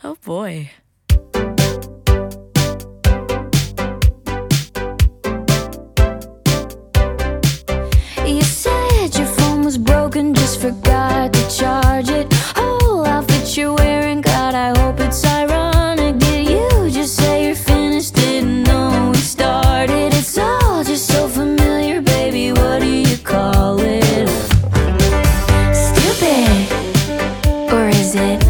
Oh boy. You said your phone was broken, just forgot to charge it. Whole outfit you're wearing, God, I hope it's ironic. Did you just say you're finished? Didn't know we started. It's all just so familiar, baby, what do you call it? Stupid, or is it